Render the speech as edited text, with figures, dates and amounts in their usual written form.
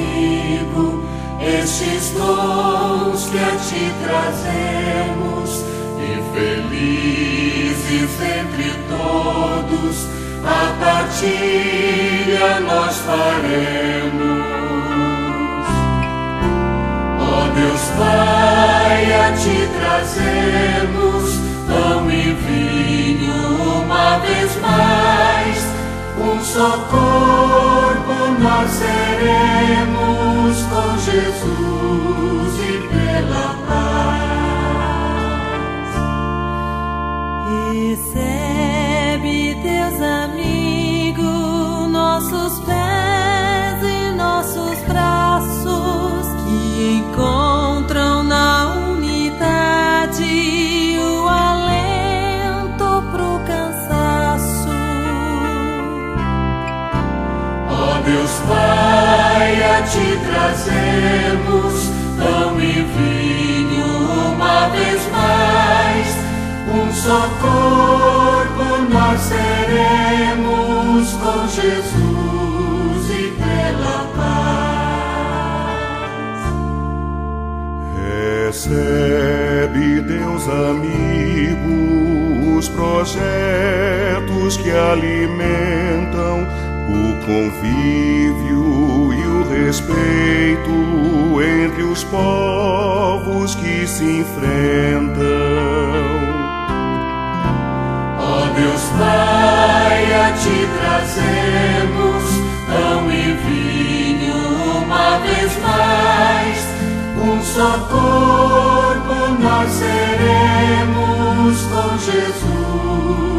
amigo, estes dons que a ti trazemos, e felizes entre todos a partilha nós faremos. Ó Deus Pai, a ti trazemos pão e vinho uma vez mais, um só corpo nós seremos com Jesus e pela paz. Recebe, Deus amigo, nossos pés e nossos braços que encontram na unidade o alento pro cansaço. Ó Deus Pai, a ti trazemos pão e vinho uma vez mais, um só corpo nós seremos com Jesus e pela paz. Recebe, Deus amigo, os projetos que alimentam o convívio e o respeito entre os povos que se enfrentam. Ó Deus Pai, a ti trazemos pão e vinho uma vez mais, um só corpo nós seremos com Jesus